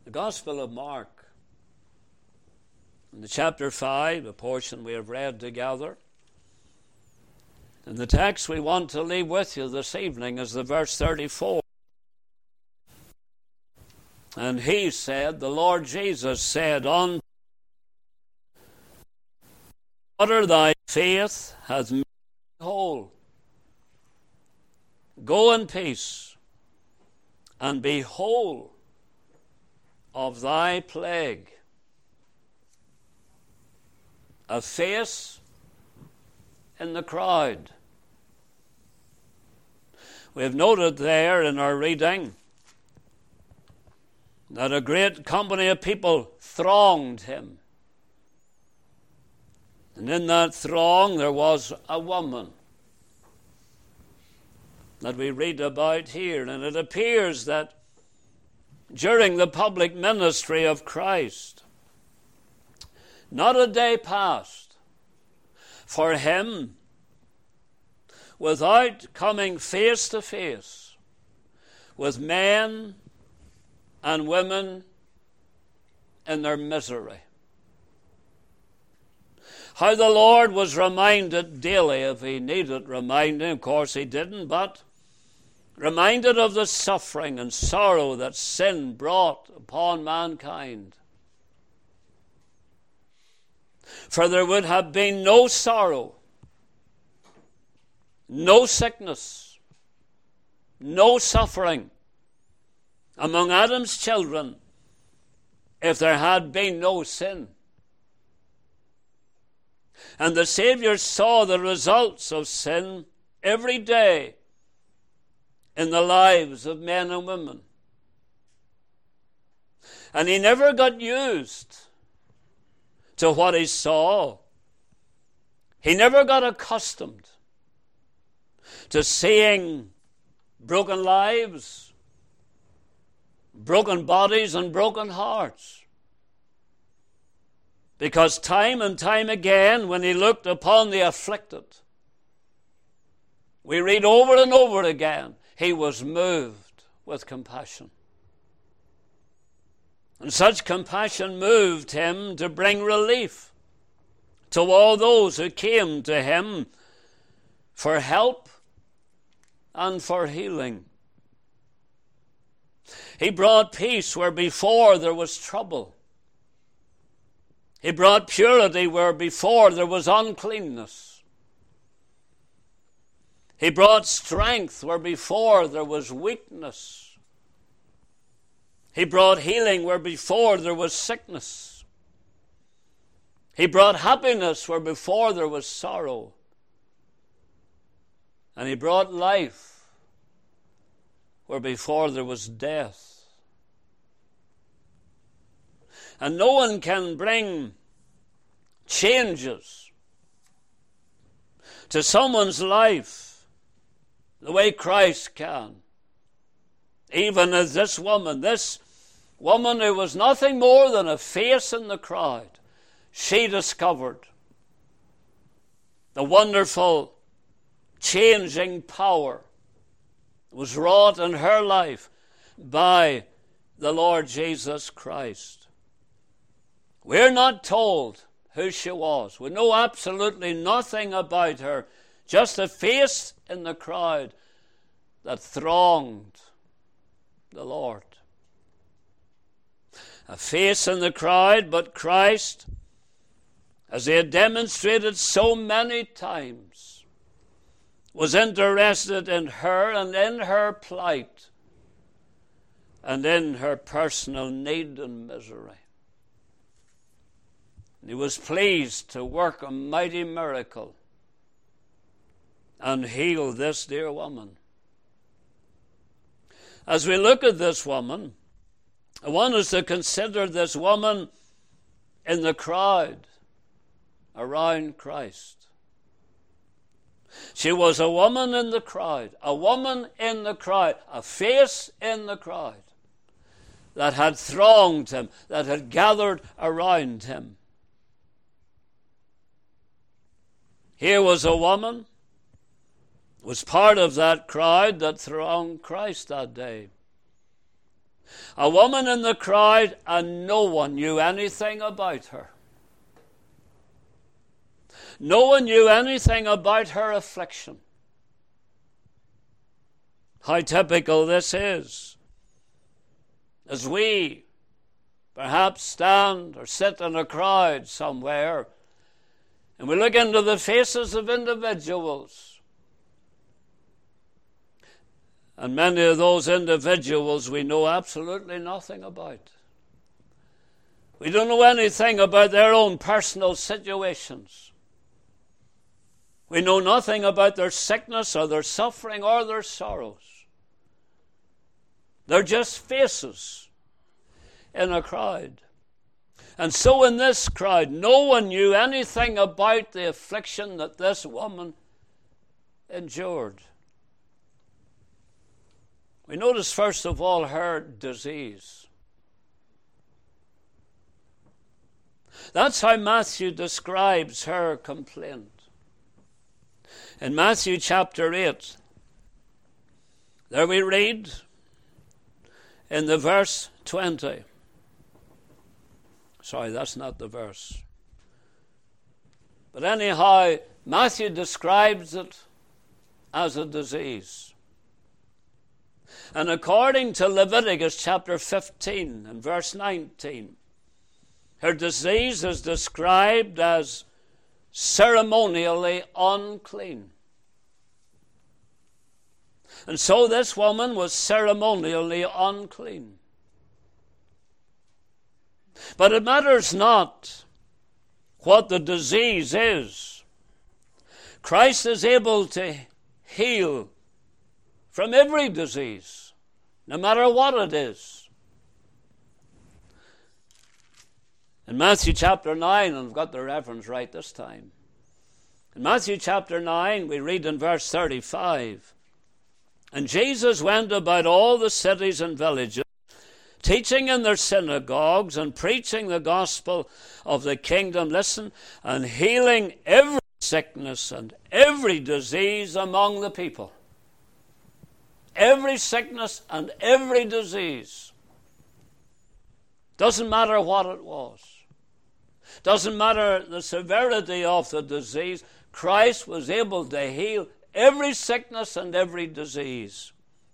The Gospel of Mark, in the chapter 5, a portion we have read together. And the text we want to leave with you this evening is the verse 34. And he said, the Lord Jesus said, "On daughter, thy faith hath made thee whole. Go in peace, and be whole of thy plague." A face in the crowd. We have noted there in our reading that a great company of people thronged him. And in that throng there was a woman that we read about here. And it appears that during the public ministry of Christ, not a day passed for him without coming face to face with men and women in their misery. How the Lord was reminded daily, if he needed reminding, of course he didn't, but reminded of the suffering and sorrow that sin brought upon mankind. For there would have been no sorrow, no sickness, no suffering among Adam's children if there had been no sin. And the Savior saw the results of sin every day in the lives of men and women. And he never got used to what he saw. He never got accustomed to seeing broken lives, broken bodies, and broken hearts. Because time and time again, when he looked upon the afflicted, we read over and over again, he was moved with compassion. And such compassion moved him to bring relief to all those who came to him for help and for healing. He brought peace where before there was trouble. He brought purity where before there was uncleanness. He brought strength where before there was weakness. He brought healing where before there was sickness. He brought happiness where before there was sorrow. And he brought life where before there was death. And no one can bring changes to someone's life the way Christ can. Even as this woman who was nothing more than a face in the crowd, she discovered the wonderful changing power that was wrought in her life by the Lord Jesus Christ. We're not told who she was. We know absolutely nothing about her. Just a face in the crowd that thronged the Lord. A face in the crowd, but Christ, as he had demonstrated so many times, was interested in her and in her plight and in her personal need and misery. He was pleased to work a mighty miracle and heal this dear woman. As we look at this woman, I want us to consider this woman in the crowd around Christ. She was a woman in the crowd, a face in the crowd that had thronged him, that had gathered around him. Here was a woman, was part of that crowd that thronged Christ that day. A woman in the crowd, and no one knew anything about her. No one knew anything about her affliction. How typical this is. As we perhaps stand or sit in a crowd somewhere, and we look into the faces of individuals, and many of those individuals we know absolutely nothing about. We don't know anything about their own personal situations. We know nothing about their sickness or their suffering or their sorrows. They're just faces in a crowd. And so in this crowd, no one knew anything about the affliction that this woman endured. We notice, first of all, her disease. That's how Matthew describes her complaint. In Matthew chapter 8, there we read in the verse 20. Sorry, that's not the verse. But anyhow, Matthew describes it as a disease. And according to Leviticus chapter 15 and verse 19, her disease is described as ceremonially unclean. And so this woman was ceremonially unclean. But it matters not what the disease is. Christ is able to heal from every disease, no matter what it is. In Matthew chapter 9, and I've got the reference right this time. In Matthew chapter 9, we read in verse 35, "And Jesus went about all the cities and villages, teaching in their synagogues and preaching the gospel of the kingdom," listen, "and healing every sickness and every disease among the people." Every sickness and every disease. Doesn't matter what it was. Doesn't matter the severity of the disease. Christ was able to heal every sickness and every disease.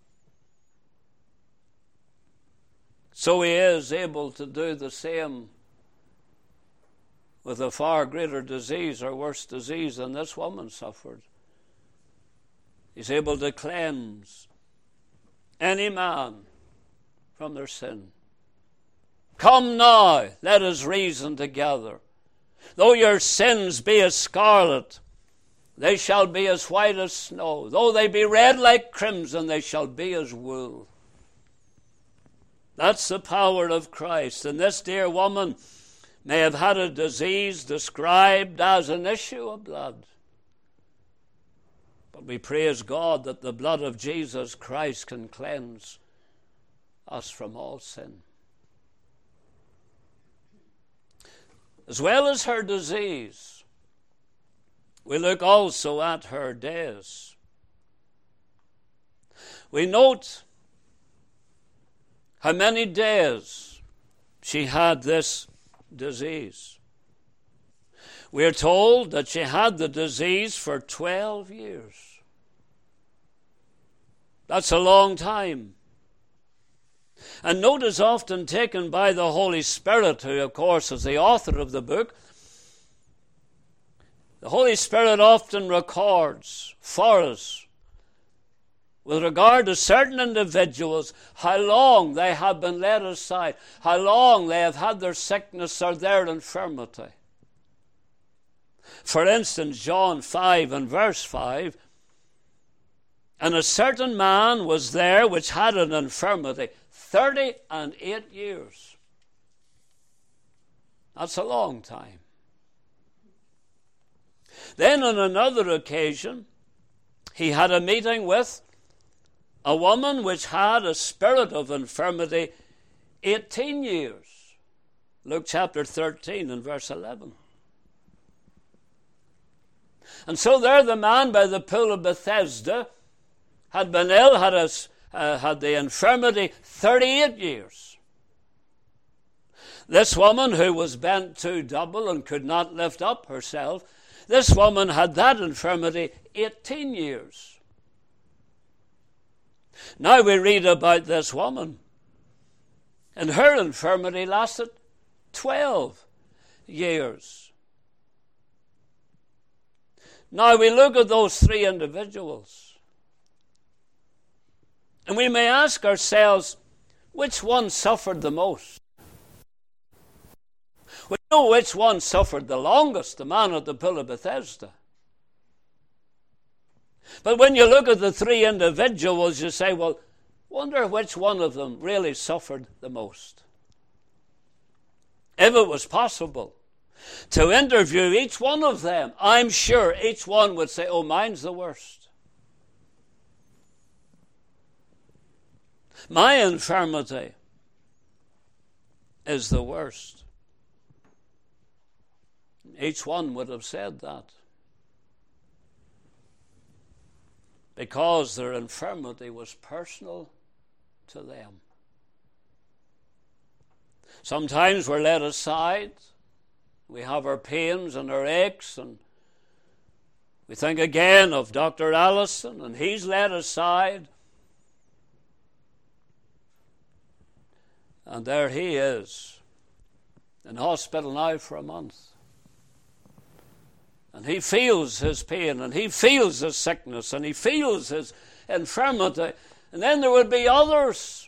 So he is able to do the same with a far greater disease or worse disease than this woman suffered. He's able to cleanse any man from their sin. "Come now, let us reason together. Though your sins be as scarlet, they shall be as white as snow. Though they be red like crimson, they shall be as wool." That's the power of Christ. And this dear woman may have had a disease described as an issue of blood. But we praise God that the blood of Jesus Christ can cleanse us from all sin. As well as her disease, we look also at her days. We note how many days she had this disease. We are told that she had the disease for 12 years. That's a long time. And note is often taken by the Holy Spirit, who, of course, is the author of the book. The Holy Spirit often records for us, with regard to certain individuals, how long they have been laid aside, how long they have had their sickness or their infirmity. For instance, John 5 and verse 5, "And a certain man was there which had an infirmity 38 years. That's a long time. Then on another occasion, he had a meeting with a woman which had a spirit of infirmity 18 years. Luke chapter 13 and verse 11. And so there the man by the pool of Bethesda had been ill, had had the infirmity 38 years. This woman who was bent to double and could not lift up herself, this woman had that infirmity 18 years. Now we read about this woman, and her infirmity lasted 12 years. Now we look at those three individuals, and we may ask ourselves, which one suffered the most? We know which one suffered the longest, the man at the pool of Bethesda. But when you look at the three individuals, you say, well, wonder which one of them really suffered the most. If it was possible to interview each one of them, I'm sure each one would say, oh, mine's the worst. My infirmity is the worst. Each one would have said that, because their infirmity was personal to them. Sometimes we're led aside. We have our pains and our aches, and we think again of Dr. Allison, and he's led aside. And there he is, in hospital now for a month. And he feels his pain, and he feels his sickness, and he feels his infirmity. And then there would be others.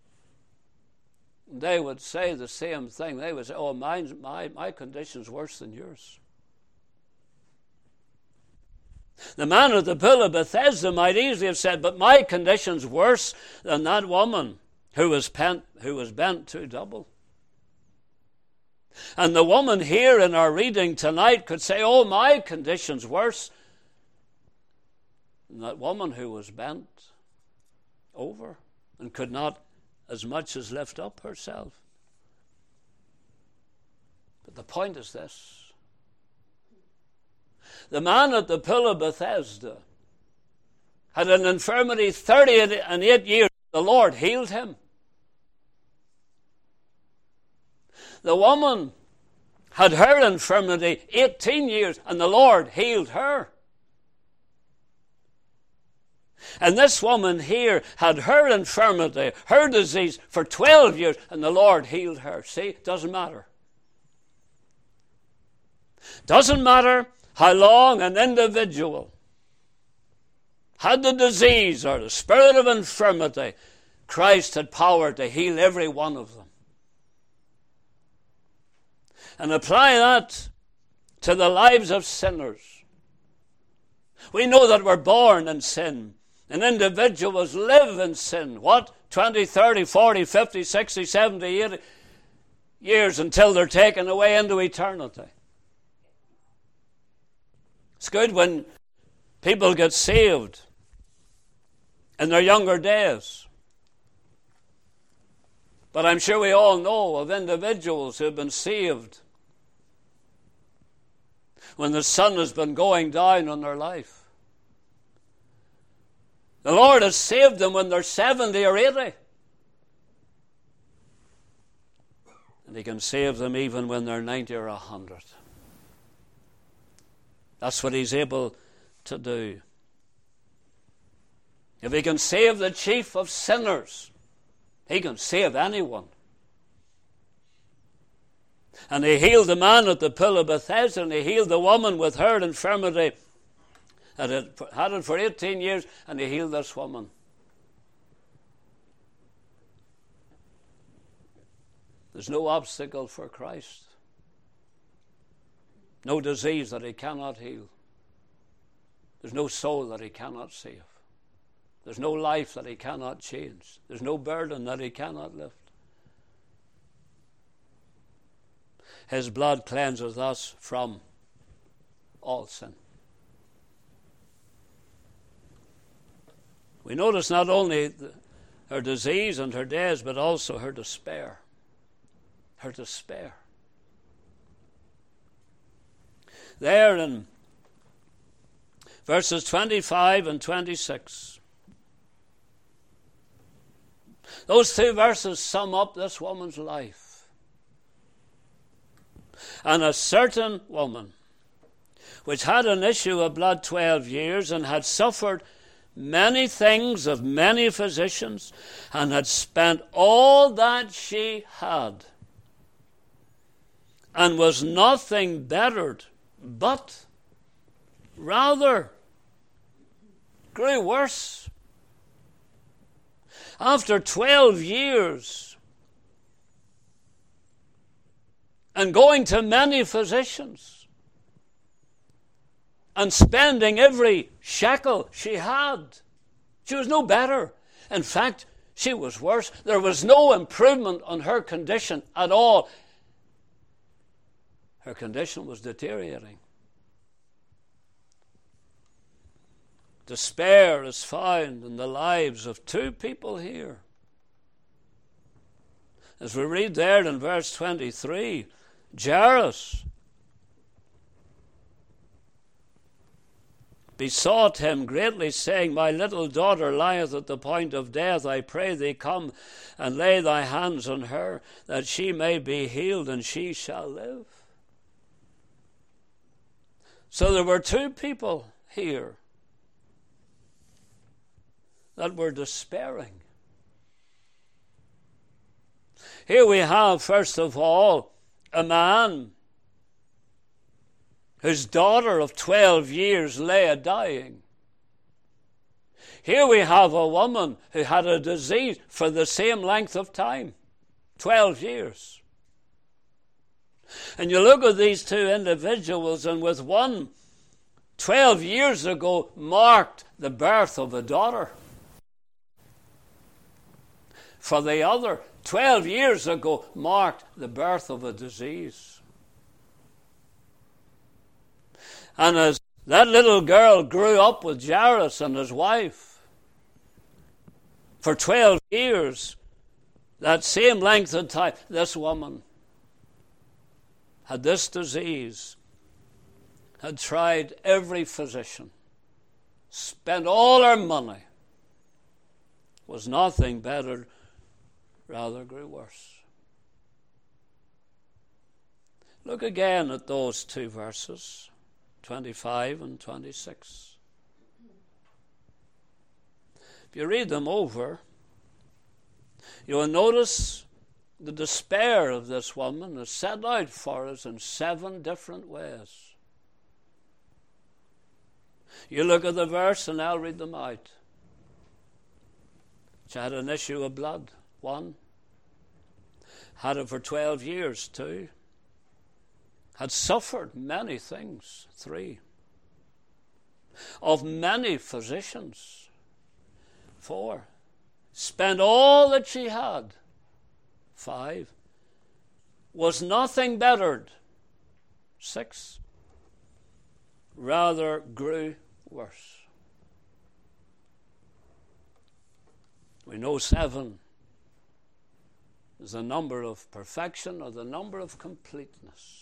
They would say the same thing. They would say, oh, my condition's worse than yours. The man at the pool of Bethesda might easily have said, but my condition's worse than that woman who was bent to double. And the woman here in our reading tonight could say, oh, my condition's worse than that woman who was bent over and could not as much as lift up herself. But the point is this. The man at the pool of Bethesda had an infirmity 38 years. The Lord healed him. The woman had her infirmity 18 years, and the Lord healed her. And this woman here had her infirmity, her disease, for 12 years, and the Lord healed her. See, it doesn't matter. Doesn't matter how long an individual had the disease or the spirit of infirmity, Christ had power to heal every one of them. And apply that to the lives of sinners. We know that we're born in sin. And individuals live in sin. What? 20, 30, 40, 50, 60, 70, 80 years until they're taken away into eternity. It's good when people get saved in their younger days. But I'm sure we all know of individuals who have been saved when the sun has been going down on their life. The Lord has saved them when they're 70 or 80. And He can save them even when they're 90 or 100. That's what He's able to do. If He can save the chief of sinners, He can save anyone. And He healed the man at the pool of Bethesda, and He healed the woman with her infirmity that had it for 18 years, and He healed this woman. There's no obstacle for Christ. No disease that He cannot heal. There's no soul that He cannot save. There's no life that He cannot change. There's no burden that He cannot lift. His blood cleanses us from all sin. We notice not only her disease and her days, but also her despair. Her despair. There in verses 25 and 26, Those 2 verses sum up this woman's life. And a certain woman, which had an issue of blood 12 years, and had suffered many things of many physicians, and had spent all that she had, and was nothing bettered, but rather grew worse. After 12 years, and going to many physicians, and spending every shekel she had, she was no better. In fact, she was worse. There was no improvement on her condition at all. Her condition was deteriorating. Despair is found in the lives of 2 people here. As we read there in verse 23, Jairus besought him greatly, saying, My little daughter lieth at the point of death. I pray thee, come and lay thy hands on her, that she may be healed, and she shall live. So there were 2 people here that were despairing. Here we have, first of all, a man whose daughter of 12 years lay a-dying. Here we have a woman who had a disease for the same length of time, 12 years. And you look at these 2 individuals, and with one, 12 years ago, marked the birth of a daughter. For the other, 12 years ago, marked the birth of a disease. And as that little girl grew up with Jairus and his wife, for 12 years, that same length of time, this woman had this disease, had tried every physician, spent all her money, was nothing better, rather grew worse. Look again at those 2 verses. 25 and 26. If you read them over, you will notice the despair of this woman is set out for us in 7 different ways. You look at the verse and I'll read them out. She had an issue of blood, 1. Had it for 12 years, 2. Had suffered many things, 3. Of many physicians, 4. Spent all that she had, 5. Was nothing bettered, 6. Rather grew worse. We know 7 is the number of perfection, or the number of completeness.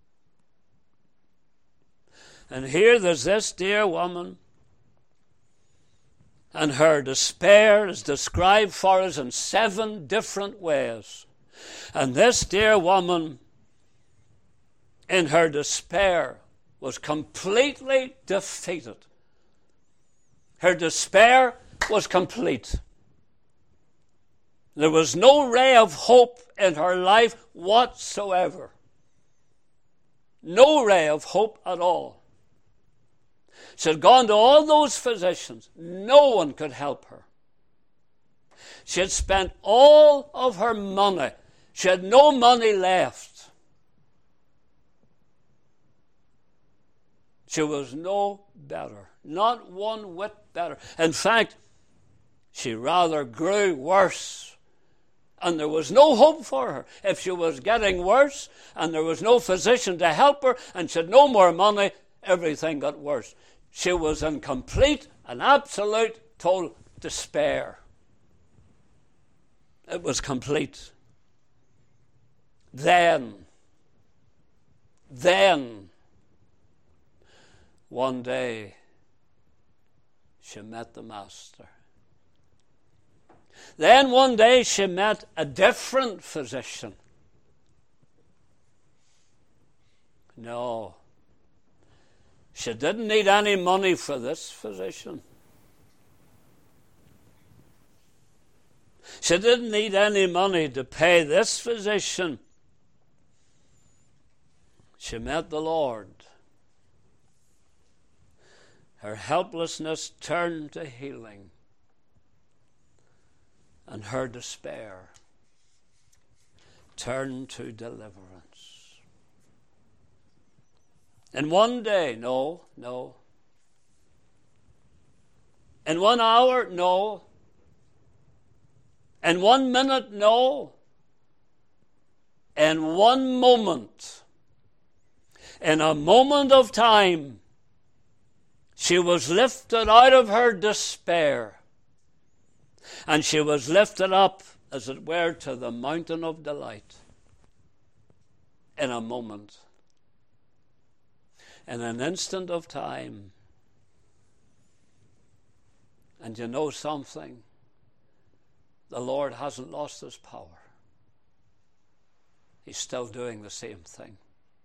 And here there's this dear woman, and her despair is described for us in 7 different ways. And this dear woman, in her despair, was completely defeated. Her despair was complete. There was no ray of hope in her life whatsoever. No ray of hope at all. She had gone to all those physicians. No one could help her. She had spent all of her money. She had no money left. She was no better. Not one whit better. In fact, she rather grew worse. And there was no hope for her. If she was getting worse and there was no physician to help her and she had no more money, everything got worse. She was in complete and absolute total despair. It was complete. Then, one day, she met the Master. Then one day she met a different physician. No, she didn't need any money for this physician. She didn't need any money to pay this physician. She met the Lord. Her helplessness turned to healing, and her despair turned to deliverance. In one day, no. In 1 hour, no. In 1 minute, no. In 1 moment, in a moment of time, she was lifted out of her despair, and she was lifted up, as it were, to the mountain of delight in a moment, in an instant of time. And you know something? The Lord hasn't lost his power. He's still doing the same thing.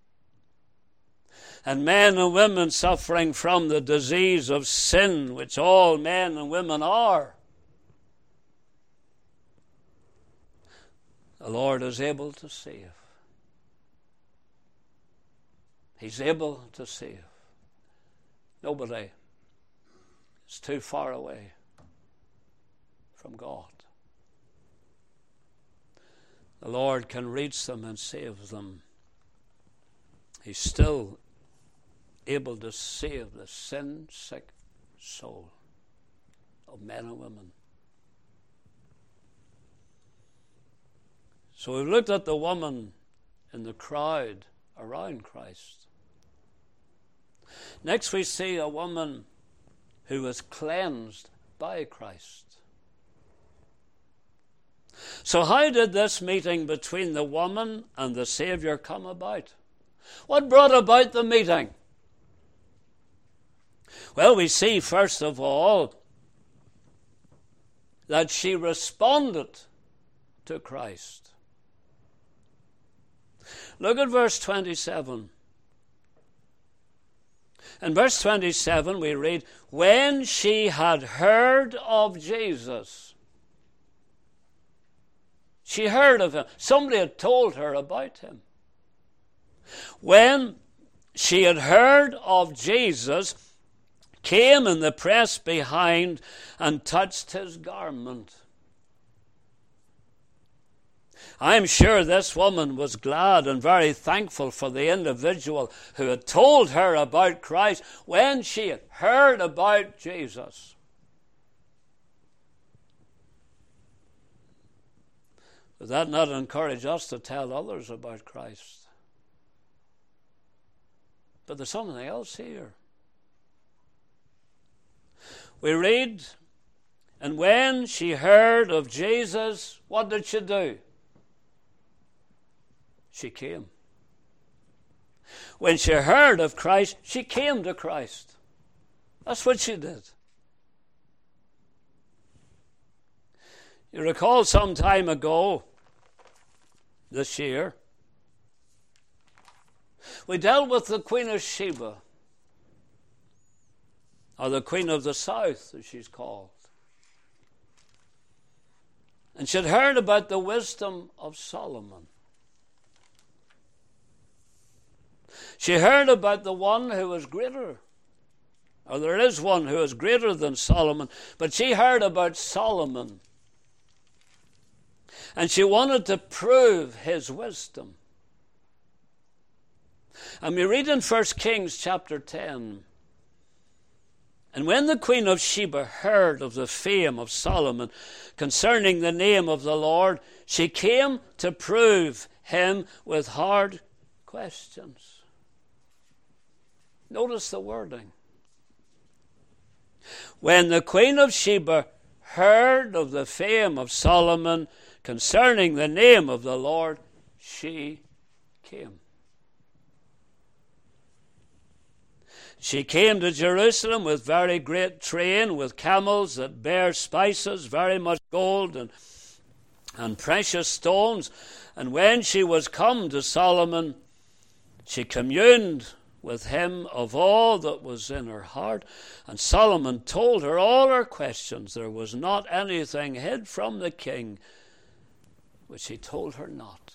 And men and women suffering from the disease of sin, which all men and women are, the Lord is able to save. He's able to save. Nobody is too far away from God. The Lord can reach them and save them. He's still able to save the sin-sick soul of men and women. So we've looked at the woman in the crowd around Christ. Next we see a woman who was cleansed by Christ. So how did this meeting between the woman and the Savior come about? What brought about the meeting? Well, we see first of all that she responded to Christ. Look at verse 27. In verse 27 we read, when she had heard of Jesus. She heard of him. Somebody had told her about him. When she had heard of Jesus, came in the press behind and touched his garment. I'm sure this woman was glad and very thankful for the individual who had told her about Christ when she had heard about Jesus. Does that not encourage us to tell others about Christ? But there's something else here. We read, and when she heard of Jesus, what did she do? She came. When she heard of Christ, she came to Christ. That's what she did. You recall some time ago, this year, we dealt with the Queen of Sheba, or the Queen of the South, as she's called. And she'd heard about the wisdom of Solomon. She heard about the one who was greater, or there is one who is greater than Solomon, but she heard about Solomon. And she wanted to prove his wisdom. And we read in 1 Kings chapter 10, and when the Queen of Sheba heard of the fame of Solomon concerning the name of the Lord, she came to prove him with hard questions. Notice the wording. When the Queen of Sheba heard of the fame of Solomon concerning the name of the Lord, she came. She came to Jerusalem with very great train, with camels that bear spices, very much gold and precious stones. And when she was come to Solomon, she communed with him of all that was in her heart. And Solomon told her all her questions. There was not anything hid from the king which he told her not.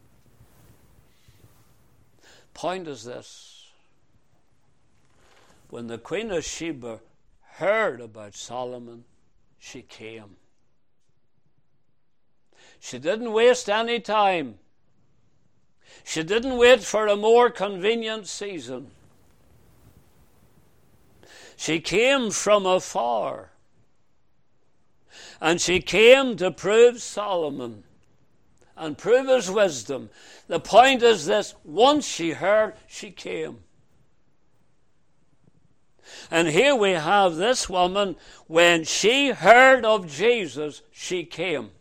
Point is this: when the Queen of Sheba heard about Solomon, she came. She didn't waste any time. She didn't wait for a more convenient season. She came from afar. And she came to prove Solomon and prove his wisdom. The point is this: once she heard, she came. And here we have this woman, when she heard of Jesus, she came.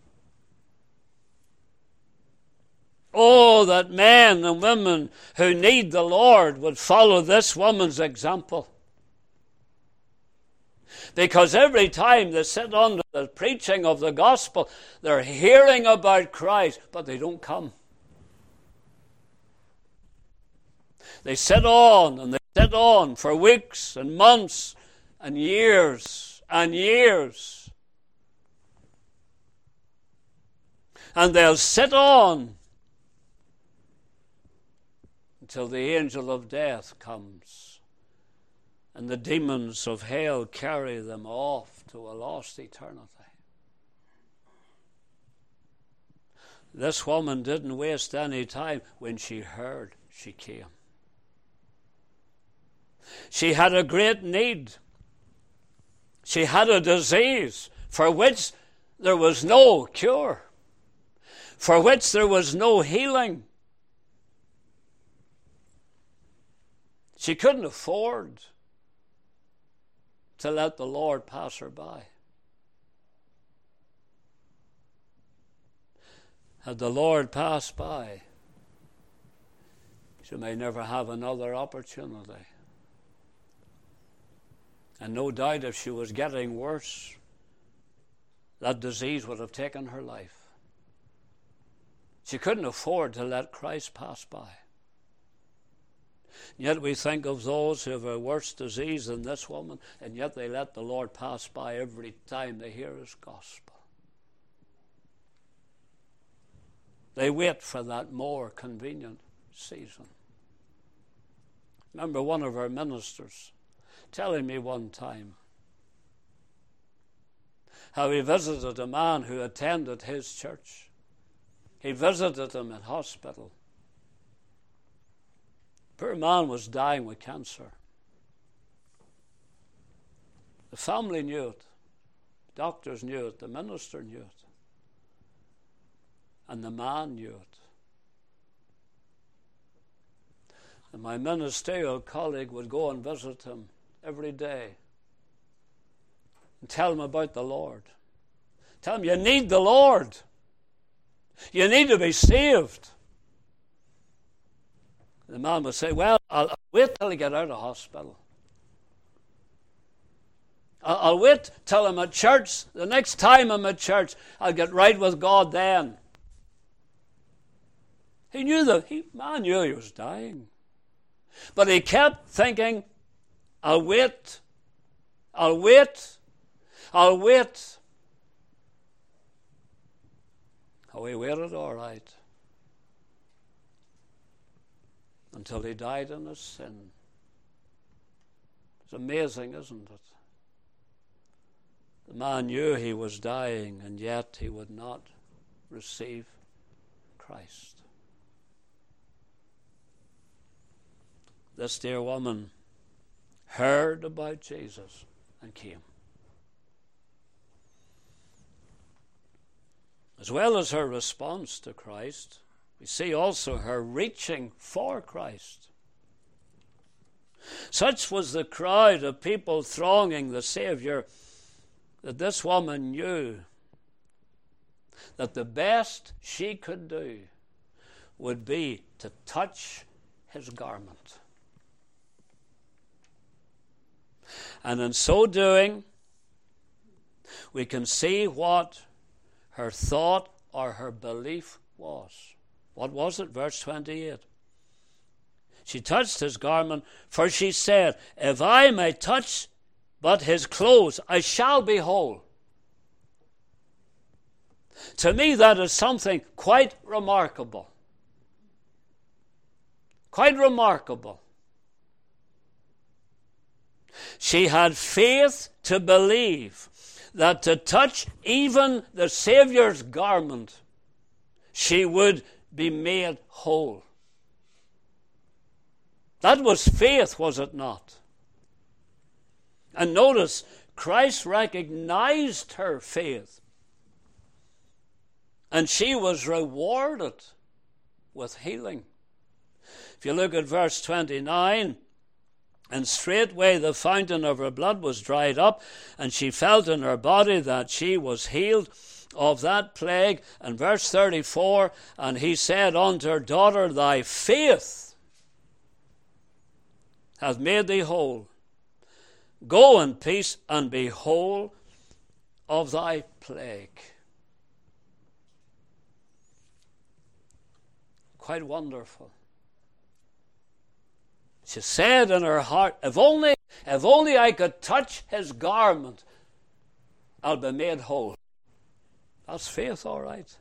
Oh, that men and women who need the Lord would follow this woman's example. Because every time they sit under the preaching of the gospel, they're hearing about Christ, but they don't come. They sit on and they sit on for weeks and months and years and years. And they'll sit on until the angel of death comes and the demons of hell carry them off to a lost eternity. This woman didn't waste any time. When she heard, she came. She had a great need. She had a disease for which there was no cure, for which there was no healing. She couldn't afford to let the Lord pass her by. Had the Lord passed by, she may never have another opportunity. And no doubt if she was getting worse, that disease would have taken her life. She couldn't afford to let Christ pass by. Yet we think of those who have a worse disease than this woman, and yet they let the Lord pass by every time they hear his gospel. They wait for that more convenient season. Remember one of our ministers telling me one time how he visited a man who attended his church. He visited him in hospital. Poor man was dying with cancer. The family knew it. Doctors knew it. The minister knew it. And the man knew it. And my ministerial colleague would go and visit him every day and tell him about the Lord. Tell him, you need the Lord. You need to be saved. The man would say, well, I'll wait till I get out of hospital. I'll wait till I'm at church. The next time I'm at church, I'll get right with God then. He knew man knew he was dying. But he kept thinking, I'll wait. I'll wait. I'll wait. Oh, he waited all right. Until he died in his sin. It's amazing, isn't it? The man knew he was dying, and yet he would not receive Christ. This dear woman heard about Jesus and came. As well as her response to Christ, we see also her reaching for Christ. Such was the crowd of people thronging the Savior that this woman knew that the best she could do would be to touch his garment. And in so doing, we can see what her thought or her belief was. What was it? Verse 28. She touched his garment, for she said, if I may touch but his clothes, I shall be whole. To me, that is something quite remarkable. Quite remarkable. She had faith to believe that to touch even the Saviour's garment, she would be made whole. That was faith, was it not? And notice, Christ recognized her faith. And she was rewarded with healing. If you look at verse 29, and straightway the fountain of her blood was dried up, and she felt in her body that she was healed of that plague. And verse 34, and he said unto her, daughter, thy faith hath made thee whole. Go in peace and be whole of thy plague. Quite wonderful. She said in her heart, if only I could touch his garment, I'll be made whole. That's faith, all right.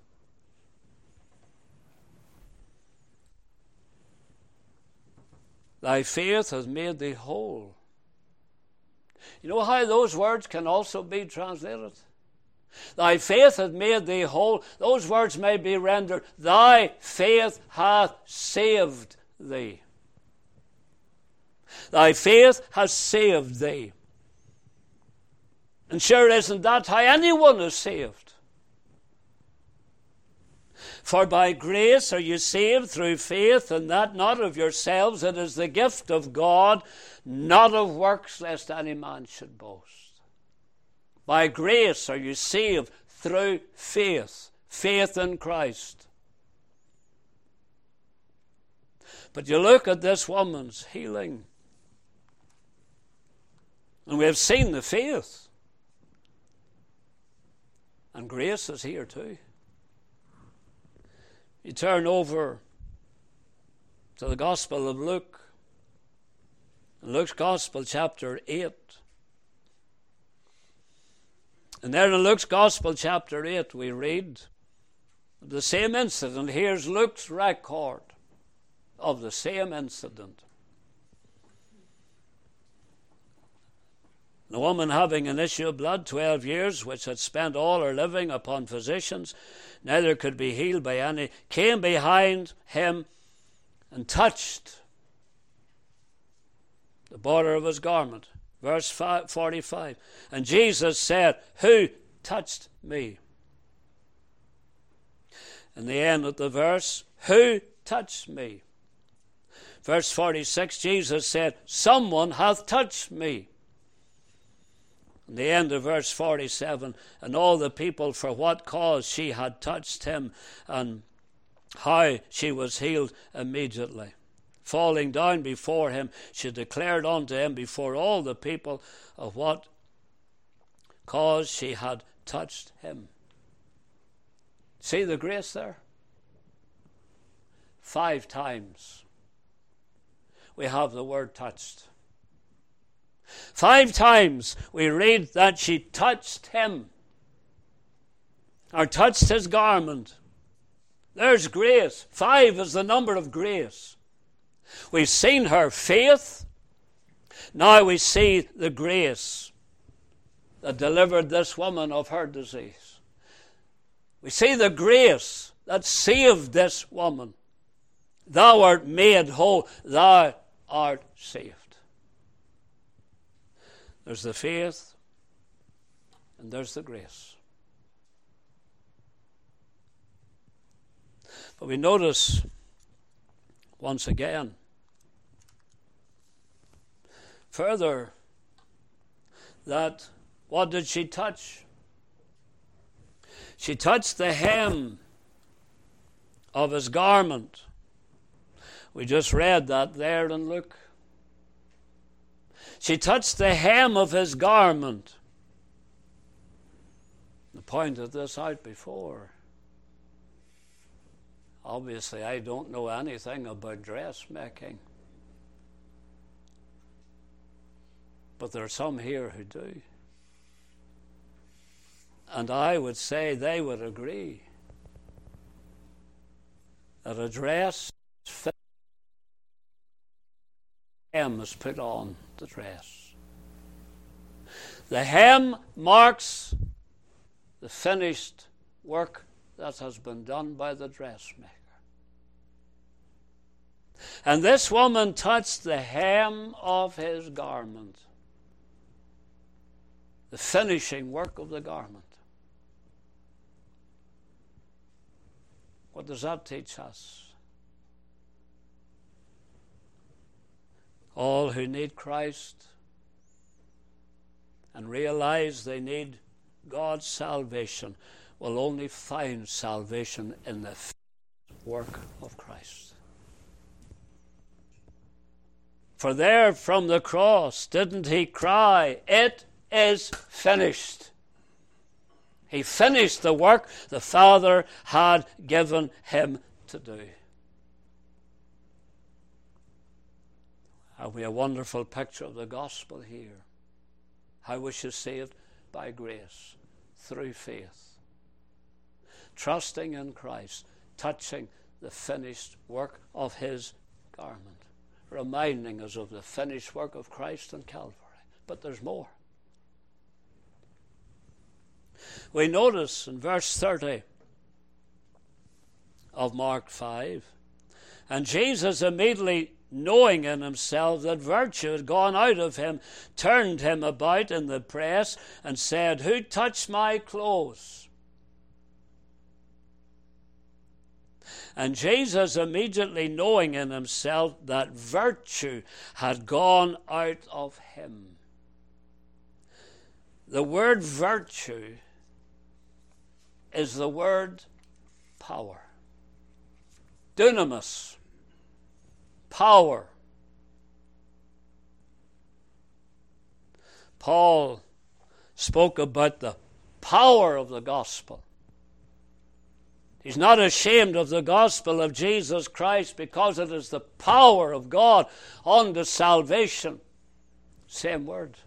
Thy faith has made thee whole. You know how those words can also be translated? Thy faith hath made thee whole. Those words may be rendered, thy faith hath saved thee. Thy faith has saved thee. And sure, isn't that how anyone is saved? For by grace are you saved through faith, and that not of yourselves, it is the gift of God, not of works, lest any man should boast. By grace are you saved through faith, faith in Christ. But you look at this woman's healing, and we have seen the faith. And grace is here too. You turn over to the Gospel of Luke. Luke's Gospel, chapter 8. And there in Luke's Gospel, chapter 8, we read the same incident. Here's Luke's record of the same incident. The woman having an issue of blood 12 years, which had spent all her living upon physicians, neither could be healed by any, came behind him and touched the border of his garment. Verse 45. And Jesus said, who touched me? And the end of the verse, who touched me? Verse 46, Jesus said, someone hath touched me. And the end of verse 47, and all the people for what cause she had touched him, and how she was healed immediately. Falling down before him, she declared unto him before all the people of what cause she had touched him. See the grace there? 5 times we have the word touched. 5 times we read that she touched him, or touched his garment. There's grace. 5 is the number of grace. We've seen her faith. Now we see the grace that delivered this woman of her disease. We see the grace that saved this woman. Thou art made whole. Thou art saved. There's the faith and there's the grace. But we notice once again, further, that what did she touch? She touched the hem of his garment. We just read that there in Luke. She touched the hem of his garment. I pointed this out before. Obviously, I don't know anything about dressmaking. But there are some here who do. And I would say they would agree that a dress fit hem is put on the dress. The hem marks the finished work that has been done by the dressmaker. And this woman touched the hem of his garment, the finishing work of the garment. What does that teach us? All who need Christ and realize they need God's salvation will only find salvation in the work of Christ. For there from the cross, didn't he cry, "It is finished"? He finished the work the Father had given him to do. Have we a wonderful picture of the gospel here? How we should see it by grace, through faith. Trusting in Christ, touching the finished work of his garment, reminding us of the finished work of Christ on Calvary. But there's more. We notice in verse 30 of Mark 5, and Jesus, immediately knowing in himself that virtue had gone out of him, turned him about in the press and said, "Who touched my clothes?" And Jesus, immediately knowing in himself that virtue had gone out of him. The word virtue is the word power. Dunamis. Power. Paul spoke about the power of the gospel. He's not ashamed of the gospel of Jesus Christ because it is the power of God unto salvation. Same word.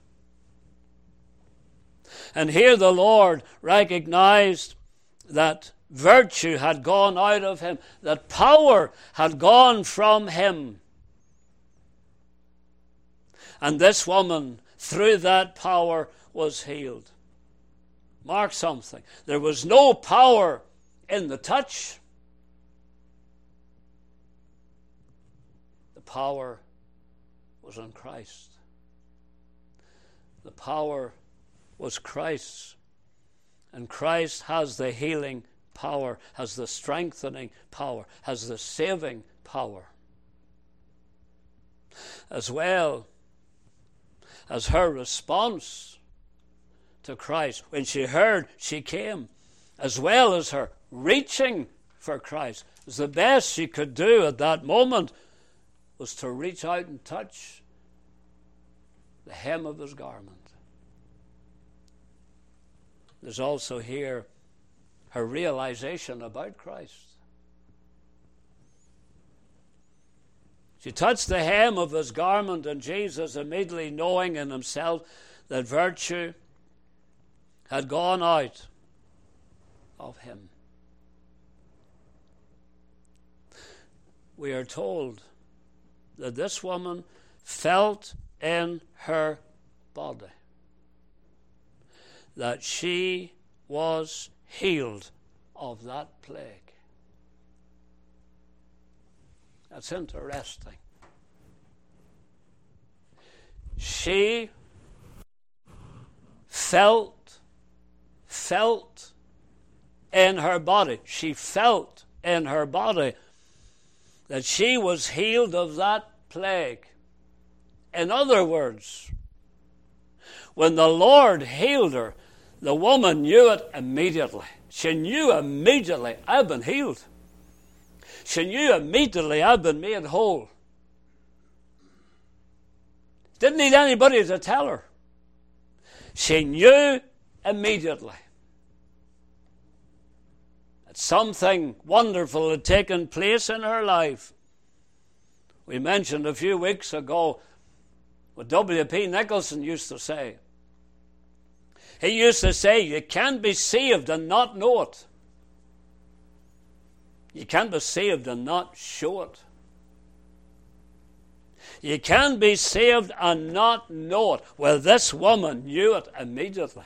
And here the Lord recognized that virtue had gone out of him, that power had gone from him. And this woman, through that power, was healed. Mark something. There was no power in the touch. The power was in Christ. The power was Christ's. And Christ has the healing power, has the strengthening power, has the saving power. As well as her response to Christ. When she heard, she came. As well as her reaching for Christ. The best she could do at that moment was to reach out and touch the hem of his garment. There's also here her realization about Christ. She touched the hem of his garment, and Jesus, immediately knowing in himself that virtue had gone out of him. We are told that this woman felt in her body that she was healed of that plague. That's interesting. She felt in her body. She felt in her body that she was healed of that plague. In other words, when the Lord healed her, the woman knew it immediately. She knew immediately, I've been healed. She knew immediately, I've been made whole. Didn't need anybody to tell her. She knew immediately that something wonderful had taken place in her life. We mentioned a few weeks ago what W.P. Nicholson used to say. He used to say, you can't be saved and not know it. You can't be saved and not show it. You can be saved and not know it. Well, this woman knew it immediately.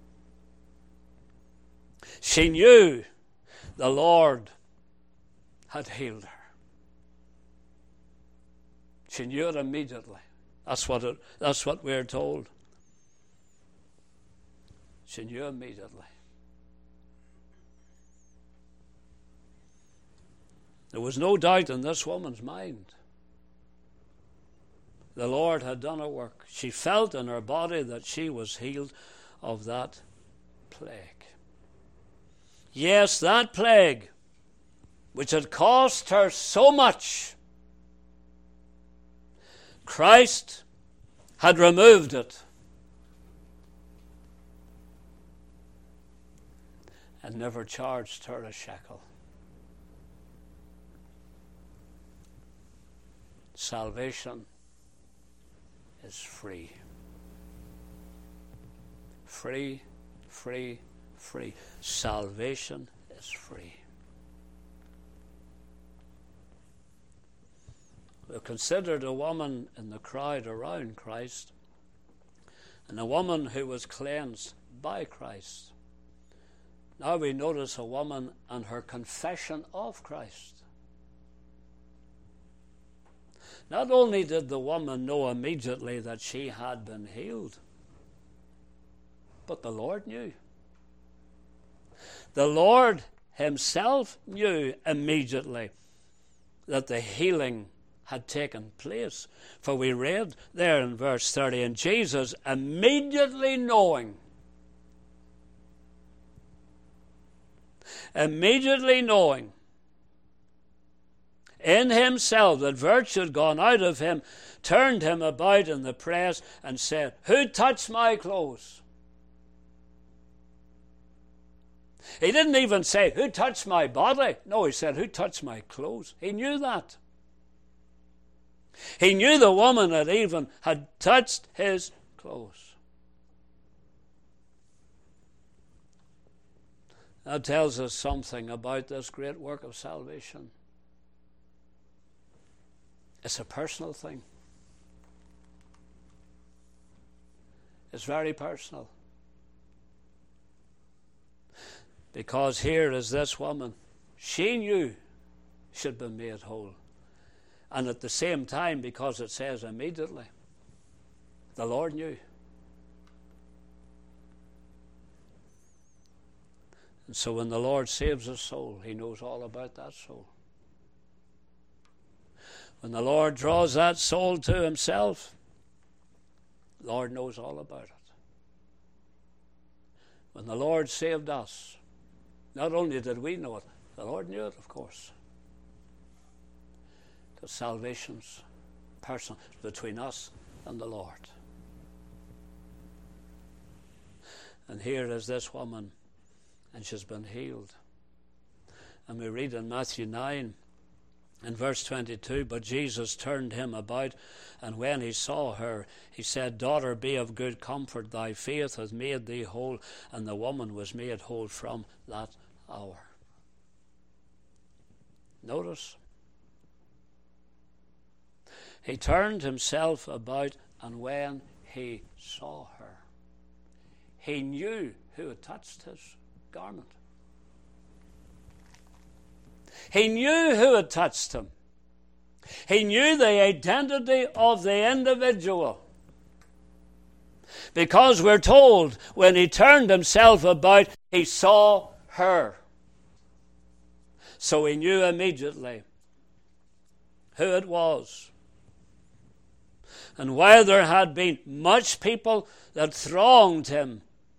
She knew the Lord had healed her. She knew it immediately. That's what we're told. She knew immediately. There was no doubt in this woman's mind. The Lord had done a work. She felt in her body that she was healed of that plague. Yes, that plague, which had cost her so much, Christ had removed it and never charged her a shekel. Salvation is free. Free, free, free. Salvation is free. We considered a woman in the crowd around Christ, and a woman who was cleansed by Christ. Now we notice a woman and her confession of Christ. Not only did the woman know immediately that she had been healed, but the Lord knew. The Lord himself knew immediately that the healing had taken place. For we read there in verse 30, and Jesus immediately knowing in himself that virtue had gone out of him, turned him about in the press and said, who touched my clothes? He didn't even say, who touched my body? No, he said, who touched my clothes? He knew that. He knew the woman had touched his clothes. That tells us something about this great work of salvation. It's a personal thing. It's very personal. Because here is this woman. She knew she'd been made whole. And at the same time, because it says immediately, the Lord knew. And so when the Lord saves a soul, he knows all about that soul. When the Lord draws that soul to himself, the Lord knows all about it. When the Lord saved us, not only did we know it, the Lord knew it, of course. Because salvation's personal, between us and the Lord. And here is this woman, and she's been healed. And we read in Matthew 9, in verse 22, but Jesus turned him about, and when he saw her, he said, daughter, be of good comfort, thy faith hath made thee whole. And the woman was made whole from that hour. Notice, he turned himself about, and when he saw her, he knew who had touched his garment. He knew who had touched him. He knew the identity of the individual. Because we're told when he turned himself about, he saw her. So he knew immediately who it was. And while there had been much people that thronged him,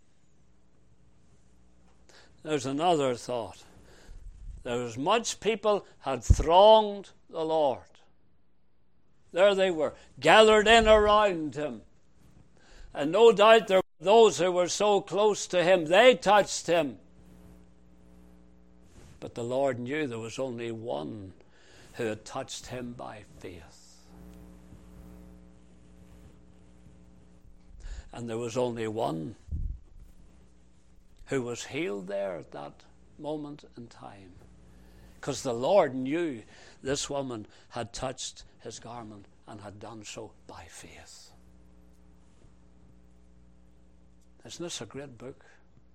there's another thought. There was much people had thronged the Lord. There they were, gathered in around him. And no doubt there were those who were so close to him, they touched him. But the Lord knew there was only one who had touched him by faith. And there was only one who was healed there at that moment in time. Because the Lord knew this woman had touched his garment and had done so by faith. Isn't this a great book?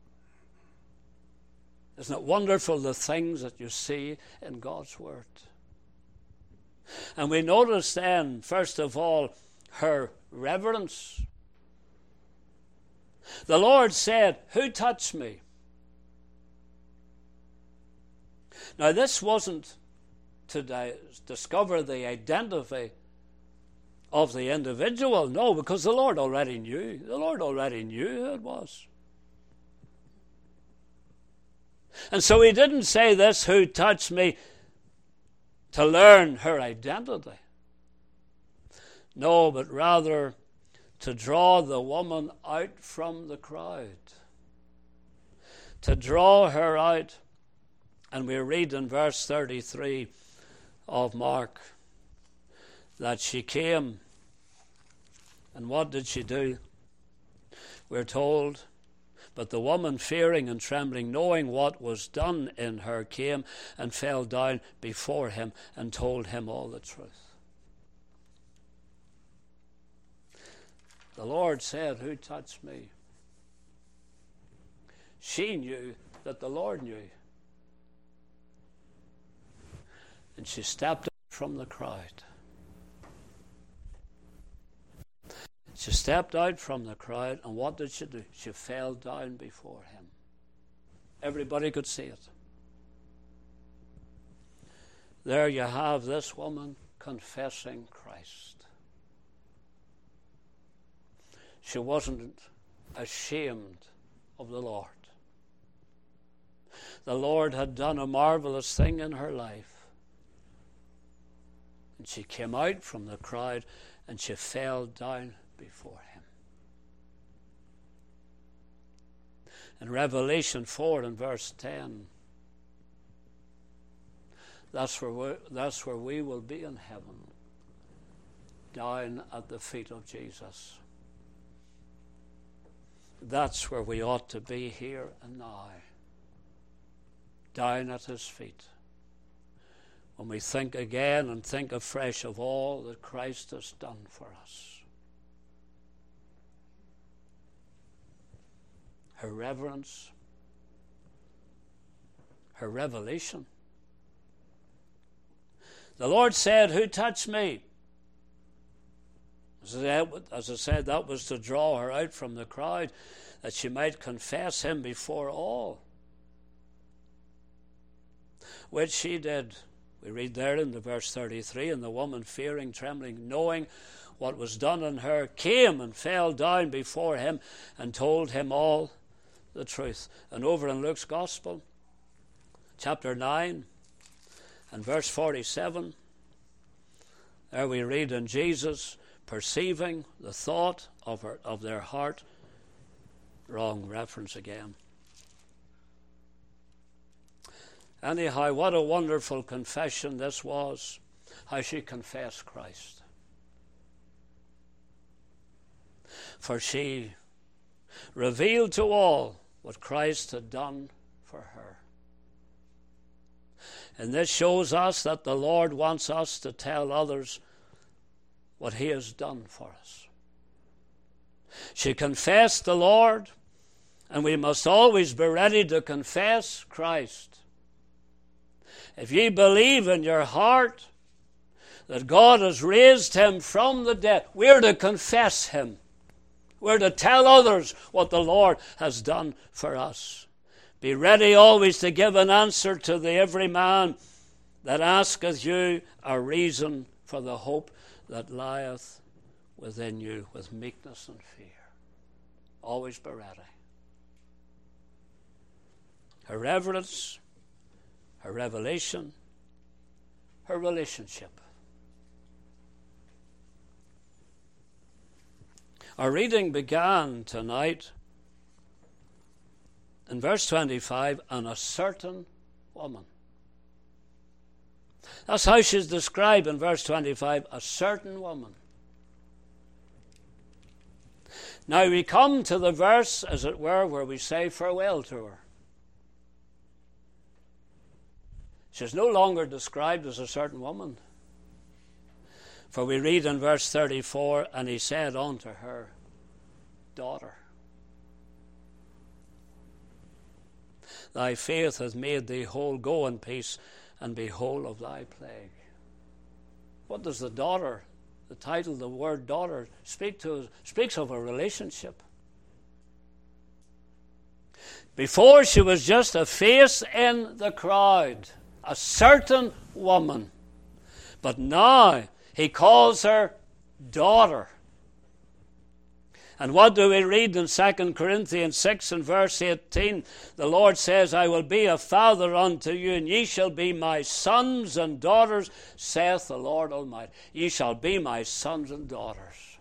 Isn't it wonderful the things that you see in God's Word? And we notice then, first of all, her reverence. The Lord said, "Who touched me?" Now this wasn't to discover the identity of the individual. No, because the Lord already knew. The Lord already knew who it was. And so he didn't say this, "Who touched me?" to learn her identity. No, but rather to draw the woman out from the crowd. To draw her out. And we read in verse 33 of Mark that she came. And what did she do? We're told, but the woman, fearing and trembling, knowing what was done in her, came and fell down before him and told him all the truth. The Lord said, "Who touched me?" She knew that the Lord knew. And she stepped up from the crowd. She stepped out from the crowd, and what did she do? She fell down before him. Everybody could see it. There you have this woman confessing Christ. She wasn't ashamed of the Lord. The Lord had done a marvelous thing in her life. And she came out from the crowd and she fell down before him. In Revelation 4 and verse 10, that's where we will be in heaven, down at the feet of Jesus. That's where we ought to be here and now, down at his feet. When we think again and think afresh of all that Christ has done for us. Her reverence, her revelation. The Lord said, "Who touched me?" As I said, that was to draw her out from the crowd, that she might confess him before all. Which she did. We read there in the verse 33, and the woman, fearing, trembling, knowing what was done in her, came and fell down before him and told him all the truth. And over in Luke's Gospel, chapter 9 and verse 47, there we read, and Jesus, perceiving the thought of their heart, wrong reference again. Anyhow, what a wonderful confession this was, how she confessed Christ. For she revealed to all what Christ had done for her. And this shows us that the Lord wants us to tell others what he has done for us. She confessed the Lord, and we must always be ready to confess Christ. If ye believe in your heart that God has raised him from the dead, we're to confess him. We're to tell others what the Lord has done for us. Be ready always to give an answer to the every man that asketh you a reason for the hope that lieth within you, with meekness and fear. Always be ready. Her reverence, her revelation, her relationship. Our reading began tonight in verse 25, and a certain woman. That's how she's described in verse 25, a certain woman. Now we come to the verse, as it were, where we say farewell to her. She's no longer described as a certain woman. For we read in verse 34, and he said unto her, Daughter, thy faith hath made thee whole. Go in peace, and be whole of thy plague. What does the daughter, the title, the word daughter, speak to? Speaks of a relationship. Before, she was just a face in the crowd, a certain woman. But now he calls her daughter. And what do we read in 2 Corinthians 6 and verse 18? The Lord says, I will be a father unto you, and ye shall be my sons and daughters, saith the Lord Almighty. Ye shall be my sons and daughters.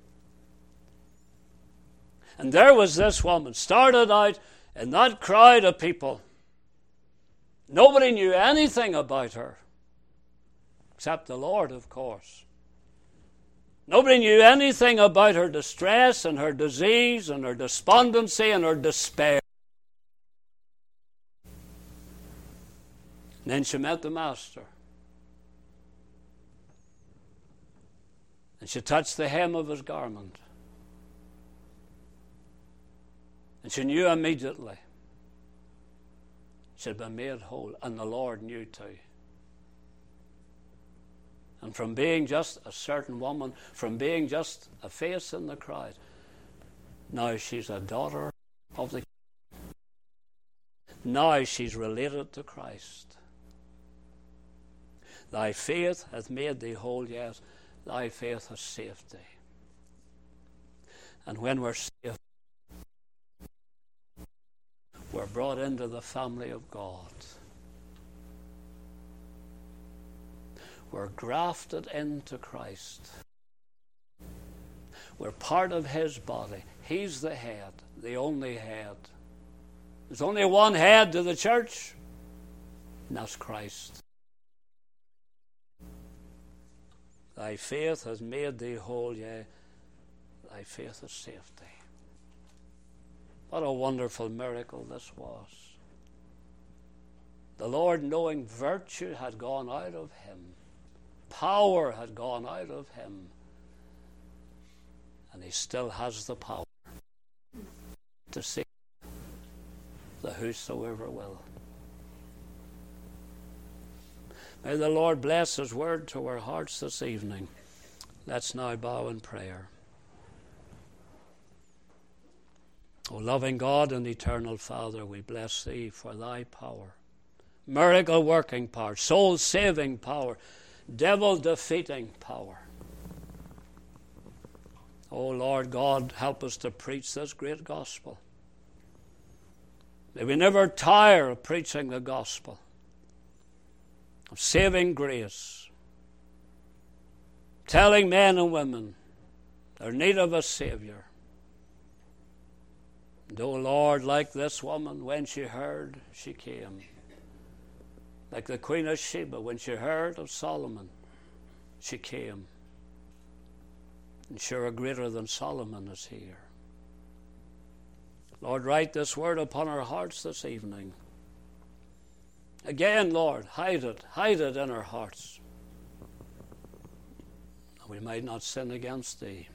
And there was this woman, started out in that crowd of people. Nobody knew anything about her, except the Lord, of course. Nobody knew anything about her distress and her disease and her despondency and her despair. And then she met the Master. And she touched the hem of his garment. And she knew immediately she had been made whole. And the Lord knew too. And from being just a certain woman, from being just a face in the crowd, now she's a daughter of the King. Now she's related to Christ. Thy faith hath made thee whole, yes, thy faith has saved thee. And when we're saved, we're brought into the family of God. We're grafted into Christ. We're part of his body. He's the head, the only head. There's only one head to the church, and that's Christ. Thy faith has made thee whole, yea, thy faith has saved thee. What a wonderful miracle this was. The Lord, knowing virtue had gone out of him, power had gone out of him, and he still has the power to save the whosoever will. May the Lord bless his word to our hearts this evening. Let's now bow in prayer. O loving God and eternal Father, we bless thee for thy power, miracle working power, soul saving power, devil defeating power. Oh Lord God, help us to preach this great gospel. May we never tire of preaching the gospel of saving grace, telling men and women their need of a Savior. And oh Lord, like this woman, when she heard, she came. Like the Queen of Sheba, when she heard of Solomon, she came. And sure, greater than Solomon is here. Lord, write this word upon our hearts this evening. Again, Lord, hide it in our hearts, that we might not sin against thee.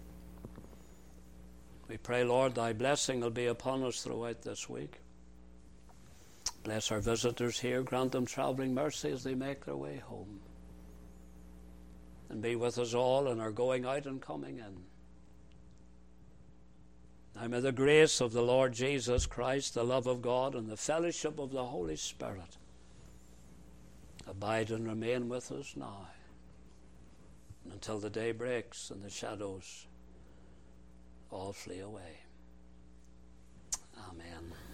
We pray, Lord, thy blessing will be upon us throughout this week. Bless our visitors here. Grant them traveling mercy as they make their way home. And be with us all in our going out and coming in. Now may the grace of the Lord Jesus Christ, the love of God, and the fellowship of the Holy Spirit abide and remain with us now, until the day breaks and the shadows all flee away. Amen.